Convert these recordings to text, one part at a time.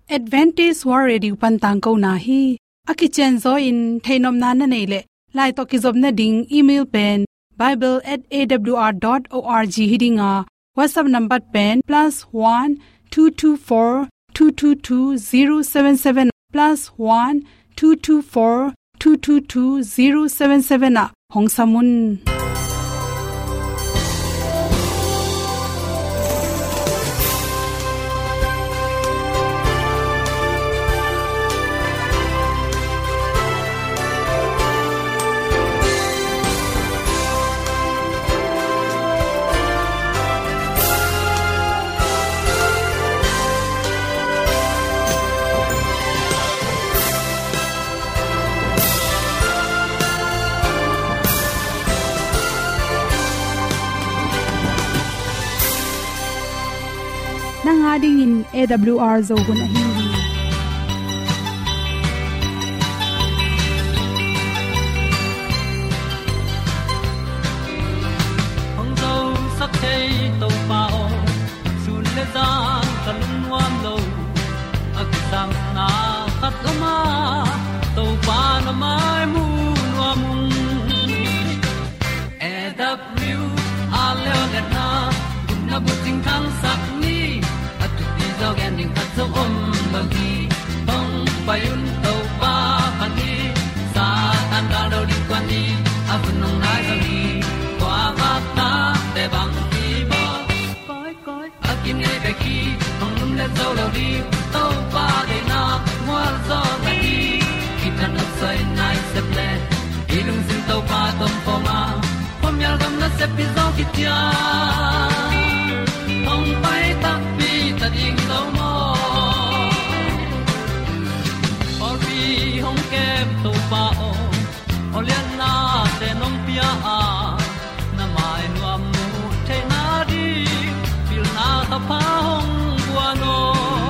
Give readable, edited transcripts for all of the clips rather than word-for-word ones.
Advantage World Radio pantang ko na hi akichen zo in thainom na na nei le lai to ki job na ding email pen bible@awr.org hidinga WhatsApp number pen +1 224 222 077 +1 224 222 077 na hong samun ding in AWR zo gun a hi hong zo sak chei to pao sun le za kan nuam lo akisang na khat ma to pa na mai mu nuam AWR a le na na bu ting thang sak ni dog ending cut so bang ki hong pai un to pa pan ni sa tan da do di kwan ni a bu nong nai so ni kwa ba ta te bang ki bo koi a kim nei be ki hong lum le zo lo di to pa de na mo zo ta ni ki tan no sai nai se ple ilung sin to pa tom pa ma pom yal gam na se pi zo ki tia hong pai ta pi ta ding lo mo or bi hong kem to pa o lian na te nong pia a na mai nu am mu the na di pil na ta pa hong bua no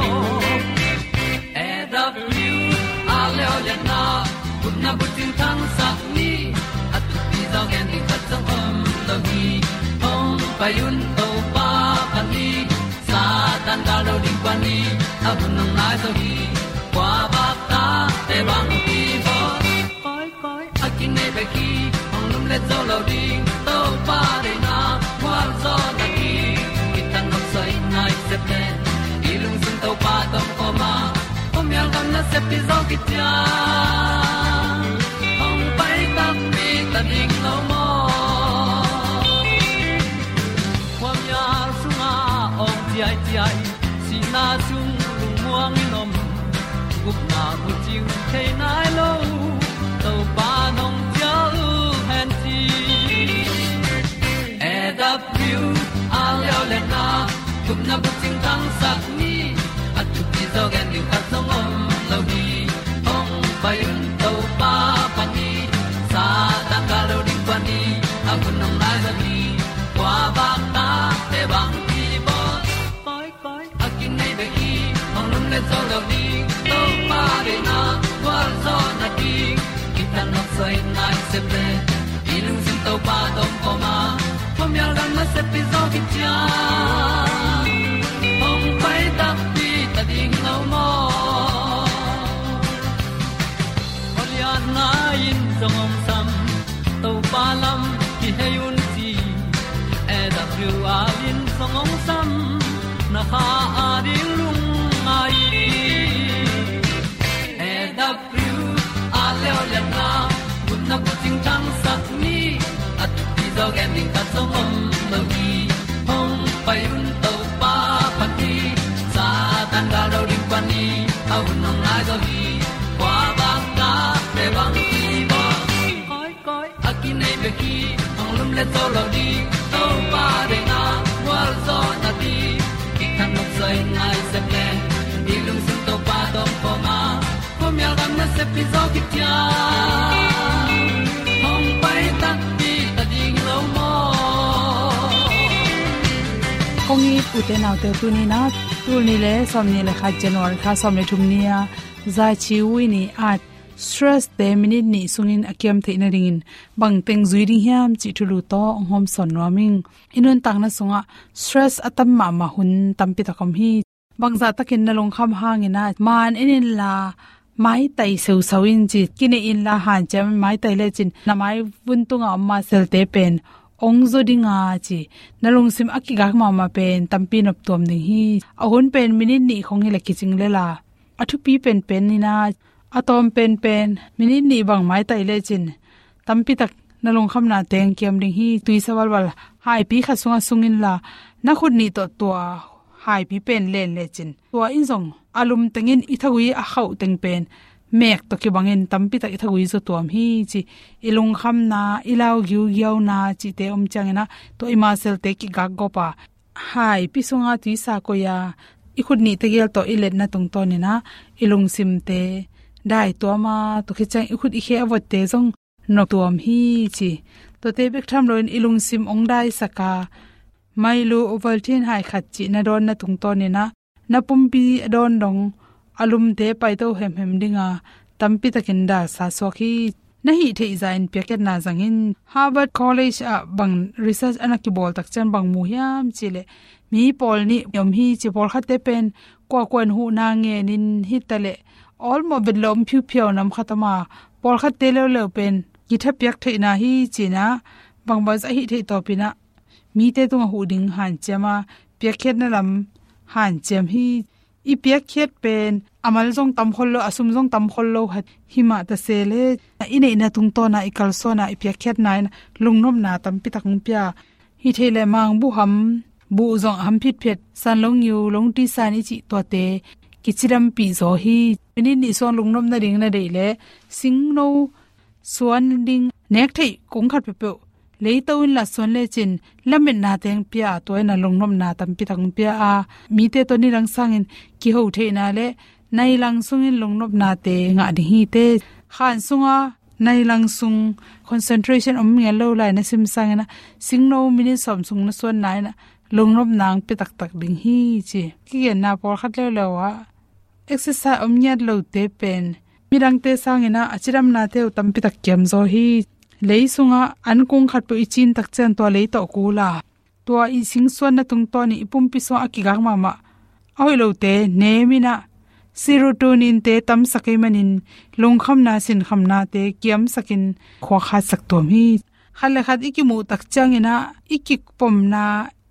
AW a le o lian na kun na bu tin thang sa ni at ti zo gen di khat song lo gi hong pai un to pa pan ni tan da lo ding kwan ni a bu nang mai so hi kwa ba ta te bang ki bo koi a kin nei be ki ong lum le zo lo ding to pa de na kwa zo na ki ki tan nok sai nai se ple i lung sun to pa tom ko ma pom yal gam na se pi zo ki tia ong pai ta pi ta ding lo mo kwam ya sunga ong ti ai na chung lu muang ni nom gup na bu ting thei nai lo to pa nong pia u han ti AW a leo le na gup na bu ting tang sat ni at tu pi zo gen ni khat song om lo di ong pai un to pa pa ni sa ta ka lo ding pa ni a bu nong lai za ni kwa ba ta te bang le zo lo di to pa de na kwa zo na ki kitan no sai nai se ple ilung sin to pa dom ko ma pom yal gam na se pi zo ki tia hong pai ta pi ta ding lo mo olian na in zong om sam to pa lam ki he yun ti AWR in zong om sam na ha a ding lung mai AW a leo le na kun na bu ting tang sat ni at ti zo gen ding ta som om lo gi hong pai un to pa pa ti sa tan da do ding pa ni au nong ai zo gi kwa ba ta pe bang ti ba koi a ki nei be ki hong lum le zo lo di to pa de na wa zo na ti ki kan nok sai nai se ple ilung sun to pa dom po ma pom yal gam na se pi zo ki tia hong pai ta pi ta ding lo mo kong i pu te naw te tu ni na tu ni le som ni le kha January kha som le thum nia za chi wi ni at stress te minute ni sungin akyam theina ringin bangteng zui ring hiam chi thulu to hom son noming inun tangna sunga stress atam ma ma hun tampi takom hi bangza takin na long kham hangina man enin la mai tai seu sawin chi kine in la han cham mai tai le chin na mai buntunga amma sel te pen ongzo dinga chi nalung sim akigak mama pen tampi nop tom ding hi ahun pen minute ni khong hi laki ching lela athu pi pen pen ni na atom pen minute ni bang mai tai le chin tampi tak nalung kham na teng kiam ding hi tui sawal wal hai pi kha sunga sungin la na khud ni to hai pi pen len le chin tua in zong alum tengin ithagui a khau teng pen mek to ki bangin tampi tak ithagui zo tuam hi chi ilung kham na ilau giu giau na chi te changena to ima sel te ki gak gopa hai pi sunga tui sa ko ya ikhud ni te gel to ilet na tung to ni na ilung sim te dai to ma to khichang ikhud i khe awat te zong no tuam hi chi to te bek tham loin ilung sim ong dai saka mailu ovaltin hai khat chi na don na tung to ni na na pumpi don dong alum te pai to hem dinga tampi takin da sa sokhi nahi the design packet na zangin Harvard College a bang research anaki bol tak chan bang mu hiam chile mi pol ni yom hi chi bol khatte pen ko kon hu na nge nin hitale all mo bedlom phiu phiu nam khatama pol khatte le pen githa pyak theina hi china bangba za hi the to pina mi te tung hu ding han chama pyakhet na lam han chem hi i pyakhet pen amal jong tam khollo asum jong tam khollo hat hima ta sele ine ina tung to na ikal so na i pyakhet nai lungnom na tam pi tak pya hi thele mang bu ham bu jong ham phit phet san long yu long ti san i chi to te kichiram pi zo hi ni ni son lungnom na ring na dei le sing no suan ding nek thei kong khat pe pe leitawin la son le chin lamen na teng pia toina longnom na tampi thang pia a mi te to ni rang sangin ki ho the na le nai lang sungin longnop na te nga di hi te khan sunga nai lang sung concentration nge lo lai na sim sangena singno minute som sung na son nai na longnop nang pe tak ding hi chi ki na por khat le lo wa exercise nyat lo te pen mirang te sangena achiram na te tampi tak kyam zo hi leisunga ankung khat pu ichin tak chen to lei to kula to I sing suan na tung to ni ipumpi so akigang mama oilo te nemina serotonin te tam sakai manin longkham na sin khamna te kiam sakin khwa kha sak to mi khale khat ikimu tak changena ikik pomna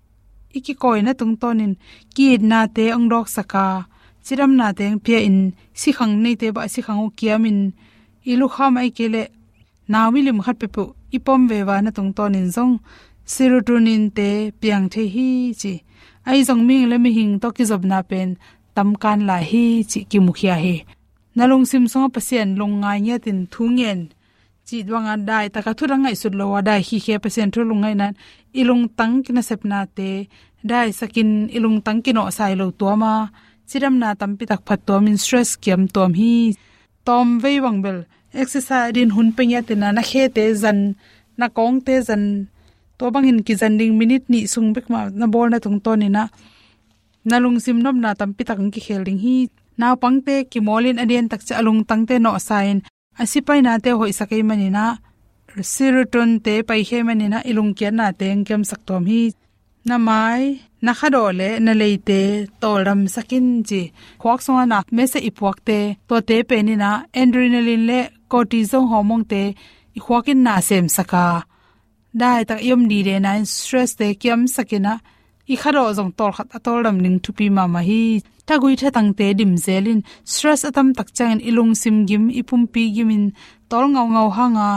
ikikoi na tung tonin ki na te angdok saka chiram na teng pia in sikhang nei te ba sikhangu kiamin ilu khamai kele nawilim khat pe pu ipom vewa na tung tonin zong serotonin te piang the hi chi ai zong ming le mi hing to ki job na pen tam kan la hi chi ki mukhia he nalong sim song pasien longai nya tin thungen chi dwanga dai ta ka thurangai sut lo wa dai hi khe pasien thu lungai nan ilung tang kina sepna te dai sakin ilung tang kino sai lo to ma chiram na tampi tak phat to min stress kiam tom hi tom vei wangbel exercise din hun penya tina na khe te zan na kong te zan to bangin ki zan ding minute ni sung bek ma na bol na tung to ni na nalung sim nom na tampi tak ki khel ding hi naw pangte ki molin adien tak cha alung tangte no sign asipai na te hoi sakai mani na serotonin te pai he mani na ilung kya na teng kem sak tom hi na mai na khadole na leite tolam sakin ji khwak so na mese ipuak te to te pe ni na adrenaline le cortisol hormone te I khwakin na sem saka dai tak yom di de na stress te kiam sakina I kharo jong tol khat atol ram ning thupi mama hi tagui tha tang te dim zelin stress atam tak chang ilung sim gim ipumpi gimin tol ngau hanga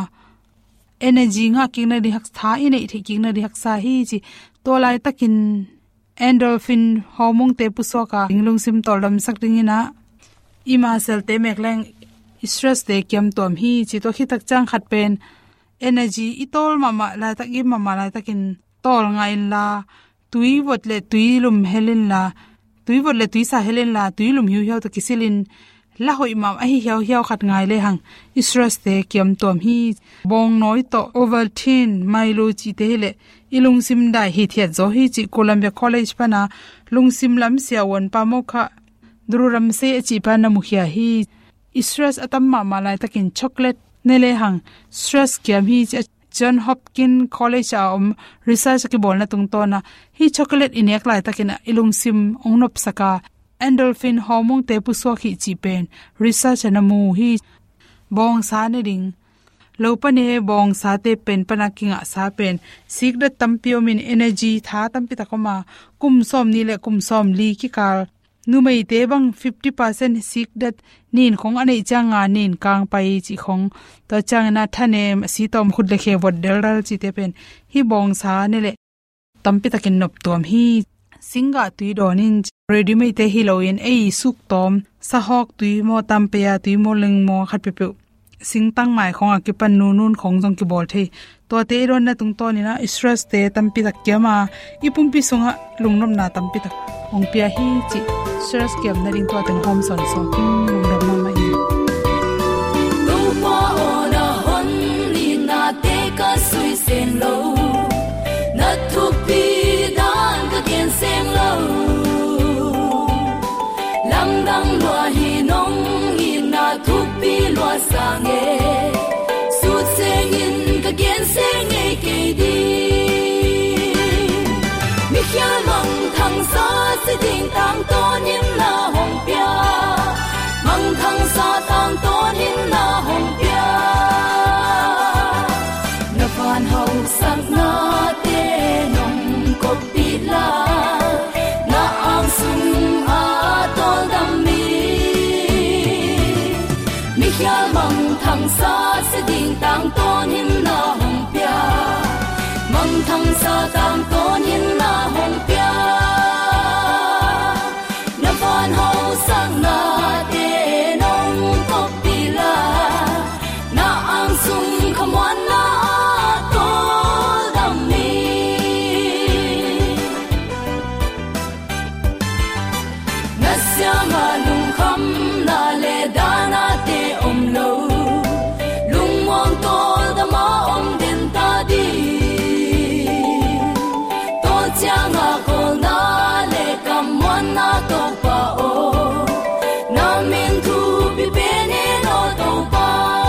energy nga kingna di hak tha ine I thikingna di hak sa hi chi tolai takin endorphin hormone te pusoka inglung sim tolam sakdingina ima sel te mekleng stress te kiam tom hi chi to khi tak chang khat pen energy itol mama la takim mama la takin tol ngai la tui votle tui lum helin la tui votle tui sa helin la tui lum hiu hiu to kisilin la hoi mam a hi hiau khat ngai le hang stress te kiam tom hi bong noi to Ovaltine Milo chi te le ilung sim dai hi thiat zo hi chi Columbia College pana lungsim lam sia won pa mokha dururam se chi pa na mukhia hi stress atam ma malai takin chocolate nele hang stress kiam hi John Hopkins College research ki bolna tung to na hi chocolate inek lai takin ilung sim ongnop saka endorphin hormone te pu so khi chi pen research anamu hi bong sa ne ding lopane bong sa te pen panakinga sa pen sikda tampio min energy tha tampi takoma kum som ni le kum som li ki kal numei te bang 50% sikdat nin khong anei changa nin kang pai chi khong to changna thane si tom khut le khe wod dal chi te pen hi bong sa ne le tampi takin nop tom hi singa tui donin ready mai te hi loin ei suk tom sa hok tui mo tampe ya tui mo leng mo khat pe pe sing tang mai khong akipan nu nun khong jong ki bol the to te ron na tung to ni na stress te tampi tak kyama ipum pi songa lungnom na tampi tak ong pia hi chi stress kyam na ring to ten home son so king lungnom ma mai no pa ona hon ni na te ka sui sen lo na thu pi dan ka ken sen lo lam dang lo hi nong hi na thu pi lo sang e su sen in ka ken sen e ke di mi khia mang thang sa se ding tang to nim na hong pia mang thang sa tang to nim na hong pia na van hau sang na te nong ko pi la na ang sum a to dam mi mi khia mang thang sa se ding tang to nim na hong pia mang thang sa tang to nim na hong pia na van hau sang na te nong ko pi la na ang sum khamwan na to dam mi na sia ma lung kham na le da na te om lo lung mong to da ma om din ta di to chang a ko na le kam wan na to pa o na min thu bi pe ne no to pa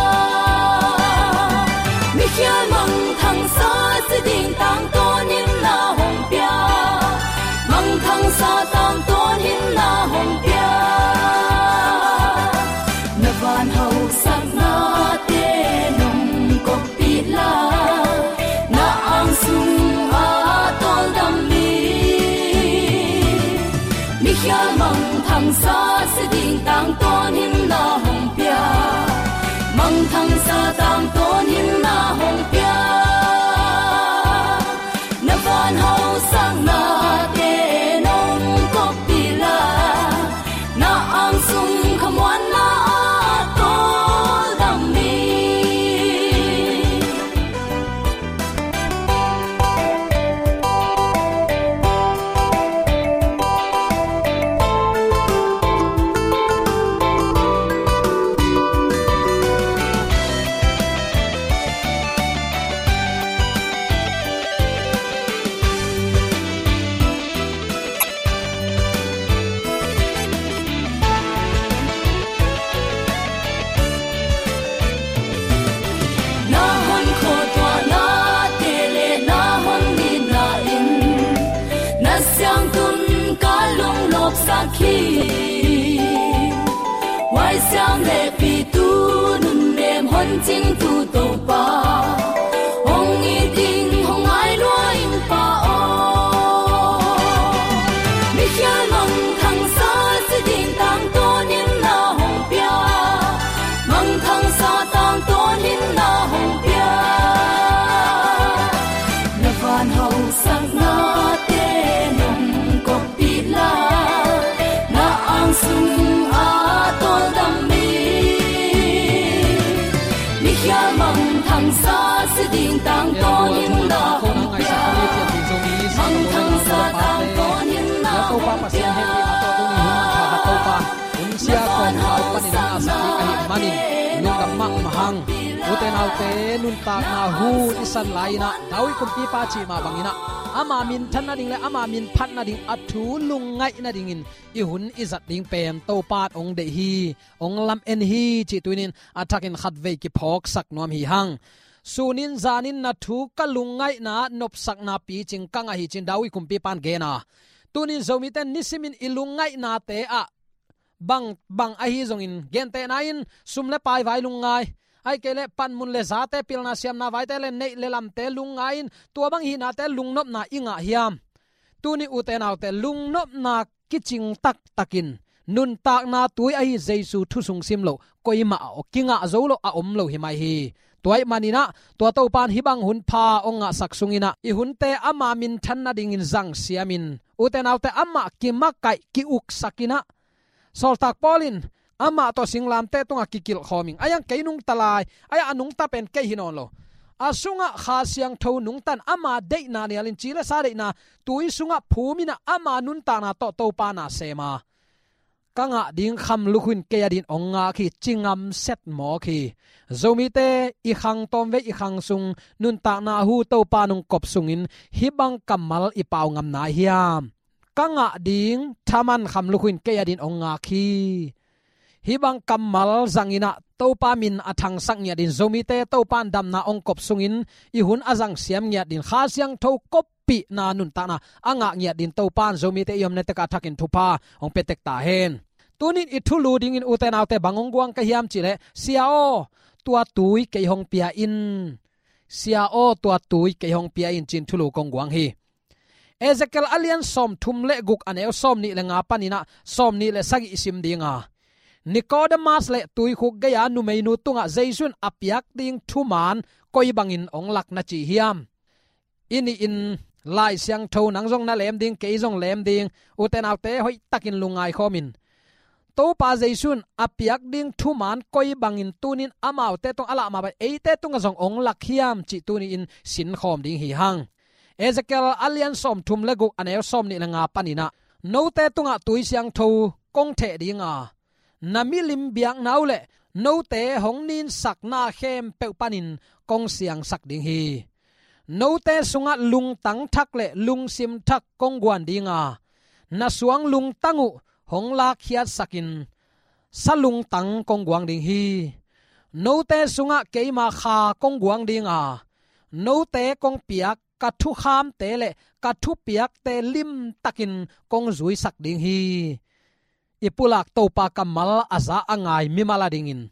mi khia mang thang sa se ding tang to nim na hong pia mang thang sa tang to nim na hong pia na van hau sang na te nong ko pi la na ang sum a tol dam mi mi khia mang thang sa se ding tang to nim na hong pia mang thang sa tang to nim na hong pia na van hau sang na te nong ko pi la na ang sum khamwan na to dam mi na hon kho to na te le na hon ni na in na syang tun ka lung lop sa khi wai syang le pi tu nun nem hon jing tu to pa hong i ding hong ai lo in pa o mi khia mang thang sa se ding tang to nim na hong pia mang thang sa tang to nim na hong pia na van hau sang na te nong ko pi la na ang sum a tol dam mi mi khia mang thang sa se ding tang to nim na hong pia mang thang sa tang to nim na hong pia sia kon hau panin na sa ki hi manin lung kam mak mahang uten autte nun ta na hu isan laina dawi kum pi pa chi ma bangina ama min than na ding le ama min phat na ding athu lung ngai na ding in i hun izat ding pen to pat ong de hi ong lam en hi chi tuinin atakin khat ve ki phok sak nom hi hang sunin zanin na thu kalungai na nop sak na pi ching kanga hi chin dawi kum pi pan ge na tunin zomi ten nisimin ilungai na te a bang a hi zong in gen te na in sumle pai vai lungai ai kele pan mun le zate pilna siam na vai te le nei le lam te lungai in tua bang hi na te lungnop na inga hiam tuni uten autte lungnop na kiching tak takin nun tak na tui ai jesu thu sung sim lo koima o kinga zolo a om lo hi mai hi toy manina to to pan hibang hun pha onga saksungina I hunte ama min thanna ding in zang siamin uten autte ama ki makai ki uk sakina soltak polin ama to singlam te tonga kikil khoming ayang keinung talai aya anung ta pen ke hinon lo asunga kha siang tho nung tan ama de na ni alin chile sa de na tui sunga phumina ama nun ta na to pa na sema kanga ding kham lukhun ke adin onga khi chingam set mo khi zomi te I khang tom ve I khang sung nun ta na hu to pa nung kop sungin hibang kamal I pau ngam na hiam kanga ding thaman kham lukhun ke adin onga khi hibang kamal zangina topa min athang sang nya din zomi te topan dam na ong kop sungin I hun azang siam nya din kha siang tho kopi na nun ta na anga nya din topan zomi te yom ne te ka thakin thupa ong petek ta hen tunin ithulu ding in uten autte bangong guang ka hiam chile siao tua tui ke hong pia in siao tua tui ke hong pia in chin thulu kong guang hi Ezekiel alian som thum le guk aneu som ni le nga panina som ni le sagi isim dinga Nicodemus le tui khuk ge ya nu mei nu tunga jaisun apiak ding thuman koi bangin ong lak na chi hiam ini in lai siang tho nang jong na lem ding ke jong lem ding uten autte hoi takin lungai khomin to pa jaisun apiak ding thuman koi bangin tunin amau te tong ala ma ba e te tung jong ong lak hiam chi tuni in sin khom ding hi hang Ezekiel alian som thum le guk aneu som ni nga panina no te tunga tui siang tho kong the dinga namilim biang naule no te hong nin sakna khem pe panin kong siang sak ding hi no te sunga lung tang thak le lung sim thak kong gwan dinga na suang lung tangu hong la khiat sakin salung tang kong gwang ding hi no te sunga keima kha kong gwang dinga no te kong piak ka thu kham te le ka thu piak te lim takin kong zui sak ding hi ipulak topa kamal aza angai mimala dingin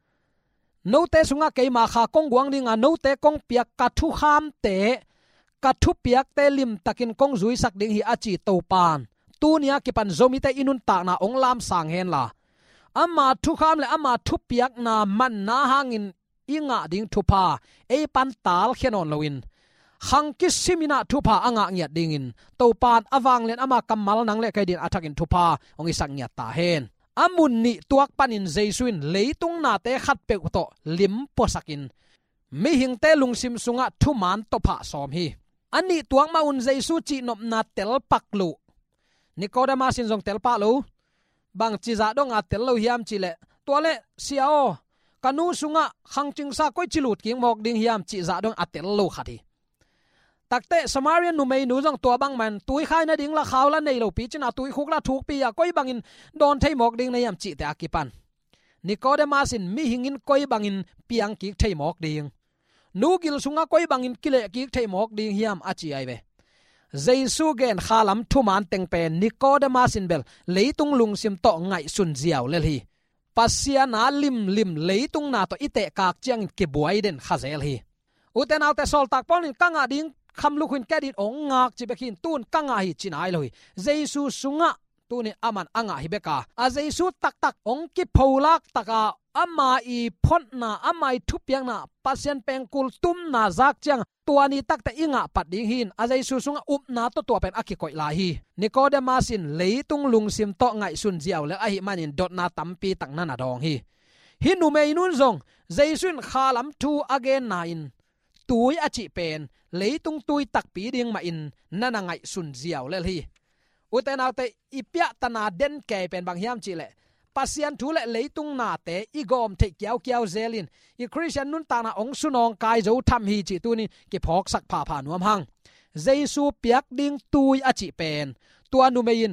note sunga keima kha kong guang dinga note kong piak ka thu kham te ka thu piak te lim takin kong zui sak ding hi achi topan tunia ki pan zomi te inun ta na ong lam sang hen la ama thu kham le ama thu piak na man na hangin inga ding thu pa e pan tal khenon loin hang ki simina thupa anga ngiat dingin topan awang len ama kamal nang le kai din athakin thupa ong isang ngiat ta hen amun ni tuak panin jesuin leitung na te khat pe to lim posakin mi hing te lungsim sunga thuman topa som hi ani tuak ma un jesu chi nop na tel paklu Nicodemus in jong tel pa lo bang chi za dong a tel lo hiam chi le tole siao kanu sunga khangching sa koi chilut king mok ding hiam chi za dong a tel lo khati takte Samarian nu mei nu jong to bang man tui khai na ding la khaw la nei lo pi china tui khuk la thuk pi ya koi bangin don thei mok ding na yam chi te akipan Nicodemus in mi hingin koi bangin piang ki thei mok ding nu gil sunga koi bangin kile ki thei mok ding hiam achi ai be Jesu gen khalam thuman teng pen Nicodemus in bel leitung lungsim to ngai sun ziaw le hi pasia na lim leitung na to ite kak chiang ke buai den khazel hi uten autte sol tak pon kanga ding kham lukhin kadit ong ngak chi bekin tun kanga hi chinai loi Jesu sunga tuni aman anga hi beka a Jesu tak ong ki pholak taka ama I photna amai thupiang na pasien pengkul tum na zak chang tuani takta inga pat ding hin a Jesu sunga up na to pen akhi koi la hi Nicodemus in leitung lungsim to ngai sun jiaw le a hi manin dot na tampi tak na na dong hi hinu mei nun zong Jesu khalam thu again na in tui achi pen leitung tui tak pi ding ma in nana ngai sun ziaw le hi uten autte ipya tana den ke pen bang hiam chi le pasian thu le leitung na te igom the kyau zelin I Christian nun ta na ong sunong kai zo tham hi chi tu ni ki phok sak pha nuam hang Jesu piak ding tui achi pen tua nu mein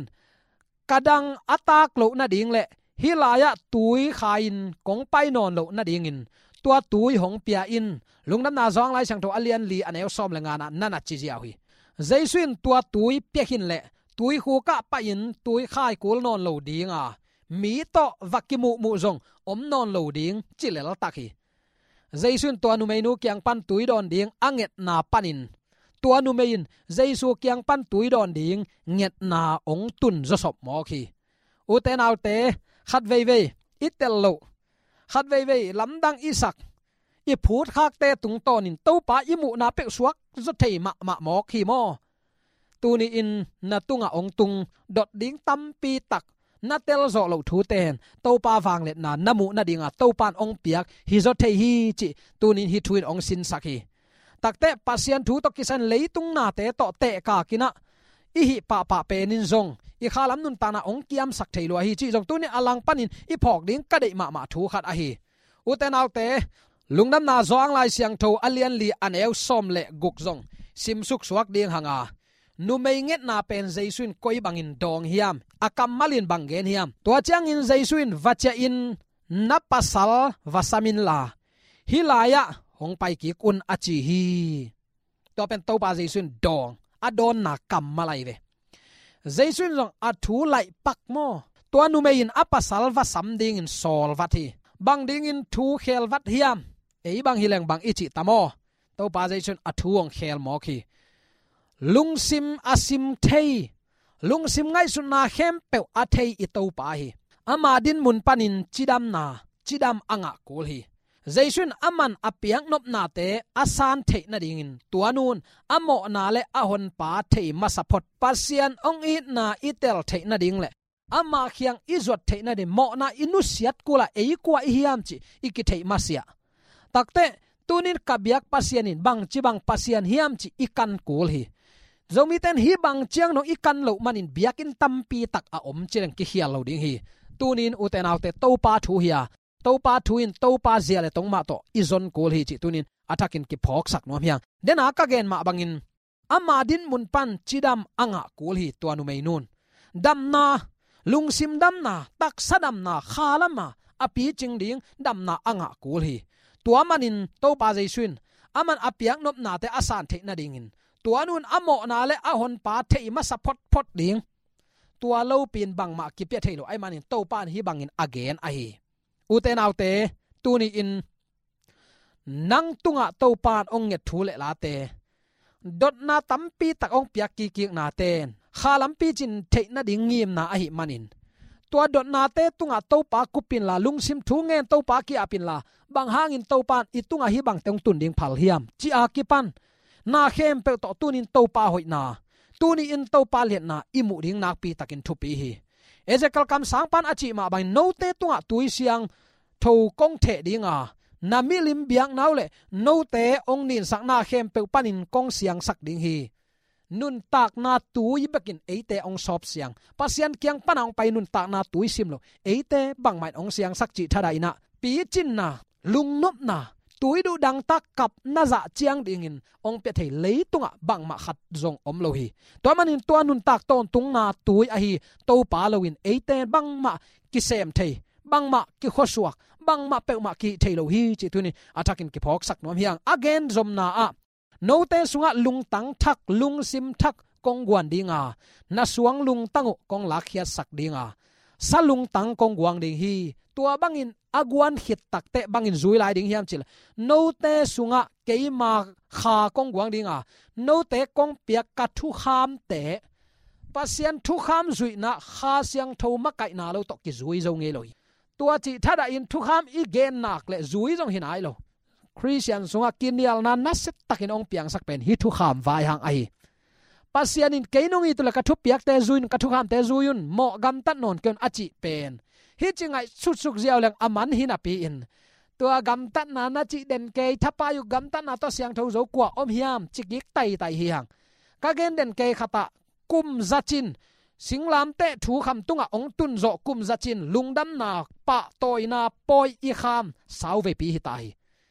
kadang atak lo na ding le hilaya tui khain kong pai non lo na ding in tua tui hong pia in lungnam na zong lai sang to alian li aneu som lenga na nana chi jiaw hi Jesuin tua tui pekin le tui hu ka pa in tui khai kul non lo dinga mi to vakimu mu zong om non lo ding chilel takhi jaisun to nu meinu kyang pan tui don ding anget na panin tua nu mein jaisu kyang pan tui don ding nget na ong tun zo sop mo khi u te nau te khat vei vei itel lo khat vei vei lamdang isak i phut khak te tung tonin to pa imu na pe suak zo thei ma mo khi mo tu ni in na tunga ong tung dot ding tam pi tak na tel zo lo thu ten to pa wang let na namu na dinga to pan ong piak hi zo thei hi chi tu ni hi thuin ong sin sakhi takte pasian thu to kisan leitung na te to te ka kina i hi pa penin zong i khalam nun ta na ong kiam sak theilo hi chi jong tu ni alang panin i phok ding ka dei ma thu khat a hi uten autte lungnam na zoang lai siang tho alian li an eu som le guk zong sim suk suak ding hanga nu mei nget na pen jaisun koi bangin dong hiam akam malin bangen hiam to chang in jaisun vacha in napasal vasamin la hilaya hong pai ki kun achi hi to pen to pa jaisun dong adon na kam malai ve jaisun jong athu lai pak mo to nu mei in apasal vasam ding in sol vathi bang ding in thu khel vat hiam ei bang hileng bang ichi tamo to pa jaisun athu ong khel mo khi lungsim asim thei lungsim ngai sun na hem pe a thei i to pa hi ama din mun panin chidam anga kul hi jaisun aman apiang nop na te asan thei na dingin tuanun amo na le ahon pa thei masapot pasian ong i na itel thei na ding le ama khiang izot thei na de mo na inusiat kula ei kwa hiam chi ikithei masia takte tunin kabyak pasianin bang chibang pasian hiam chi ikan kul hi zomi ten hi bang chiang no ikan lo manin biakin tampi tak a om chireng ki hial lo ding hi tunin uten autte topa thu hiya topa thuin topa ziale tongma to izon kul hi chi tunin atakin ki phok sak nom hiang dena ka gen ma bangin ama din mun pan chidam anga kul hi tuanu mei nun damna lungsim damna tak sadam na khalama api chingding damna anga kul hi tuamanin topa jaisun aman apiak nop na te asan the na dingin tuanun amo na le ahon pa thei ma sapot pot ding tua lo pin bang ma ki pe thailo ai manin to pan hi bangin again a hi uten autte tuni in nang tunga to pan ong nge thule la te dot na tampi tak ong piak ki na ten khalam pi chin thei na ding ngim na a hi manin tua dot na te tunga to pa kupin la lungsim thu ngen to pa ki apin la bang hangin to pan itunga hi bang teng tun ding phal hiam chi a ki pan na khem pe to tunin to pa hoi na tuni in to pa let na imu ding nak pi takin thu pi hi ezekiel kam sang pan achi ma bang no te tunga tui siang tho kong the dinga na milim biang naw le no te ong nin sak na khem pe panin kong siang sak ding hi nun tak na tui bekin eite ong sop siang pasian kyang panang pai nun tak na tui sim lo eite bang mai ong siang sak chi thada ina pi chin na lung nop na tui du dang tak kap na za chiang dingin ong pe thei leitunga bang ma khat zong om lo hi to manin to nun tak ton tung na tui a hi to pa loin eite bang ma ki sem thei bang ma ki khosuak bang ma pe ma ki thei lo hi chi tuni atakin ki phok sak nom hiang again zom na a no te sunga lung tang thak lung sim thak kong guan dinga na suang lung tangu kong lakhia sak dinga salung tang kong guang ding hi tua bangin aguan hit takte bangin zui lai ding hiam chil no te sunga keima kha kong guang dinga no te kong piak ka thu kham te pasian thu kham zui na kha siang tho ma kai na lo to ki zui zo nge loi tua chi thada in thu kham i gen nak le zui zong hin ai lo christian sunga kinial na naset takin ong piang sak pen hi thu kham vai hang ai pasian in keinong i to la ka thu piak te zuin ka thu kham te zuin mo gam tat non ken achi pen hi chingai suk ziaw leng aman hin api in tua gam tat na na chi den ke thapa yu gam tat na to siang tho zo kwa om hiam chikik tai hi hang ka gen den ke khata kum zachin singlam te thu kham tunga ong tun zo kum zachin lungdam na pa toina poi i kham sau ve pi hi tai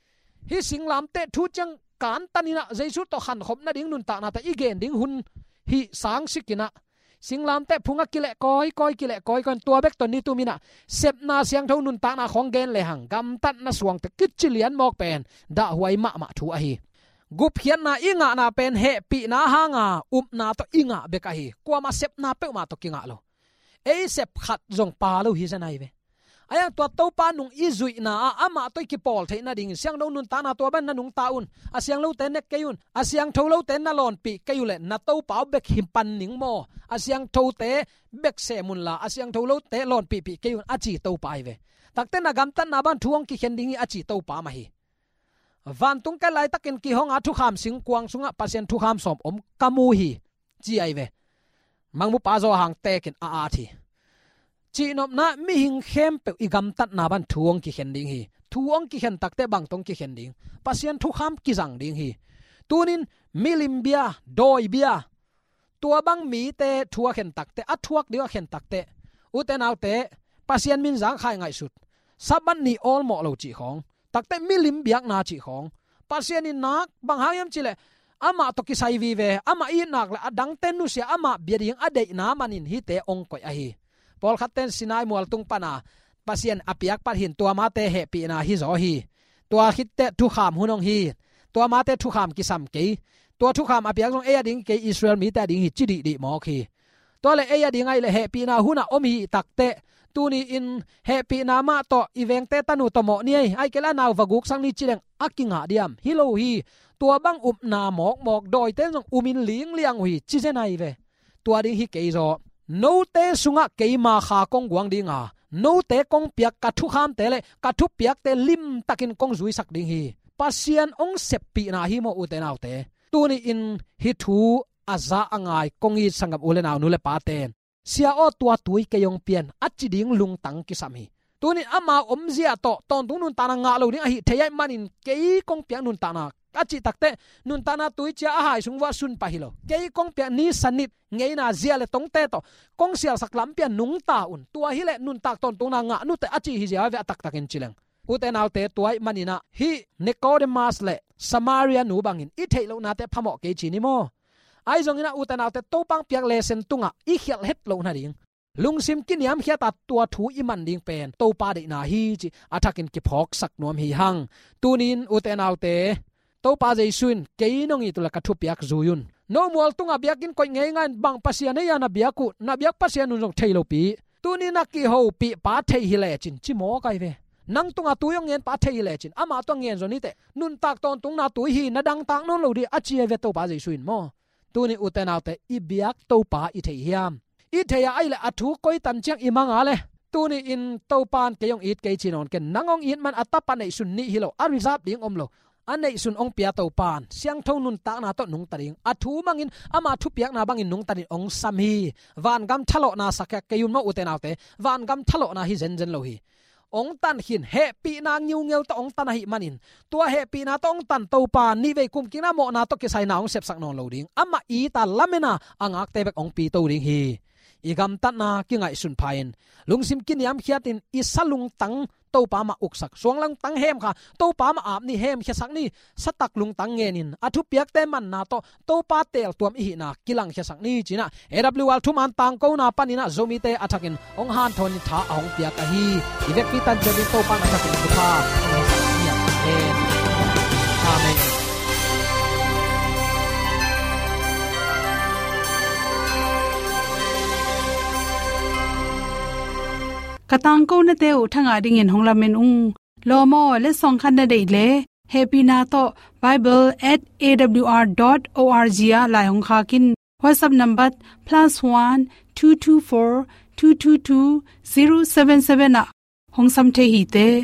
hi singlam te thu chang kan tanina jaisu to khan khop na ding nun ta na ta igen ding hun hi sang sikina singlam te phunga kile koi kon tua bek ton ni tu mina sep na siang tho nun ta na khong gen le hang gam tat na suang te kit chilian mok pen da huai ma thu a hi gup hian na inga na pen he pi na hanga na to inga be ka hi kwa ma sep na pe ma to kinga lo ei sep khat jong pa lo hi sanai ve aya to to pa nung izui na ama to ki pol the na ding siang lo nun ta na to ban na nung taun asyang lo ten nek kayun asyang tho lo ten na lon pi kayule na to pa bek him pan ning mo asyang tho te bek se mun la asyang tho lo te lon pi kayun achi to pa ve takte na gam tan na ban thuang ki khen ding achi to pa ma hi van tung ka lai takin ki hong a thu kham sing kwang sunga pasien thu kham som om kamu hi chi ai ve mangmu pa zo hang te ken a thi chi nop na mi hing khem pe igam tat na ban thuang ki khen ding hi thuang ki khen takte bang tong ki khen ding pasien thu kham ki jang ding hi tunin milim bia doi bia tua bang mi te thua khen takte athuak dia khen takte uten autte pasien min jang khai ngai sut saban ni all mo lo chi khong takte milim biak na chi khong pasien in nak bang hayam chile ama to ki sai vi ve ama i nak la adang ten nu sia ama biading adei na manin hi te ong koi a hi pol khaten sinai mual tung pana pasien apiak par hin tua ma te he pi na hi zo hi tua khit te thu kham hunong hi tua ma te thu kham ki sam ke tua thu kham apiak jong e ding ke Israel mi ta ding hi chi di mo khi to le e ding ai le he pi na huna om hi takte tuni in happy na ma to event te tanu to mo ni ai kela naw vaguk sang ni chileng akinga diam hilo hi tua bang na mok doi te jong umin ling liang hui chi je nai ve tua ding hi ke zo no te sunga ke ma kha kong guang dinga no te kong piak ka thu kham te le ka thu piak te lim takin kong zui sak ding hi pasian ong sep pi na hi mo u te naw te tuni in hi thu aza angai kong i sangam ule naw nu le pa ten sia o tua tui ke yong pian achi ding lung tang ki sami tunin ama omzia to ton tung nun tana nga lo ding a hi theyai manin ke kong pian nun tana achi takte nun tana tui chia a hai sungwa sun pa hilo ke kong pian ni sanit ngei na zia le tong te to kong sial saklam pian nung ta un tua hi le nun tak ton tung na nga nu te achi hi zia ve atak takin chileng uten autte tuai manina hi Nicodemus le Samaria nu bangin i theilo na te phamo ke chi ni mo ai zong ina utana te to pang piak le sen tunga i khial het lo na ding lungsim kiniam khia ta tua thu i man ding pen to pa de na hi chi athakin ki phok sak nom hi hang tunin utana te to pa jaisun keinong i tula ka thu piak zuyun no mol tunga biakin koi ngei ngan bang pasian ya na biaku na biak pasian nu jong thailo pi tunina ki ho pi pa thei hi le chin chi mo kai ve nang tunga tuyong ngen pa thei le chin ama to ngen zoni te nun tak ton tung na tu hi na dang tak non lo di achi ve to pa jaisun mo tuni utenaute ibiak topa i thei hiam i theya aile athu koi tan chang imanga le tuni in topan keyong it ke chinon ken nangong in man atapa nei sun ni hilo a reserve ding omlo anei sun ong pia topan siang thon nun ta na to nung taring athu mangin ama thu piak na bangin nung tarin ong sam hi van gam thalo na sakya keyun mo utenaute van gam thalo na hi zen lo hi ong tan hin happy na ngiu ngeu to ong tan hi manin tua happy na to ong tan to pa ni ve kum kina mo na to ke sai na ong sep sak non loading ama i ta lamena angak te bek ong pi to ding hi igam tan na ki ngai sun phain lungsim kiniam khiatin isalung tang to pa ma uksak songlang tang hem kha to pa ma ap ni hem khe sak ni satak lung tang ngenin athu piak te man na to pa tel tuam hi na kilang khe sak ni china awl thuman tang ko na panina zomi te athakin ong han thon tha ong piak a hi ivek pi tan jeri to pa na athakin kha amen katang ko na te u thanga ding in honglamen ung lomo le song khan na dei le happy na to bible@awr.org ya la hong kha kin whatsapp number +1 224 222 077 na hong sam the hi te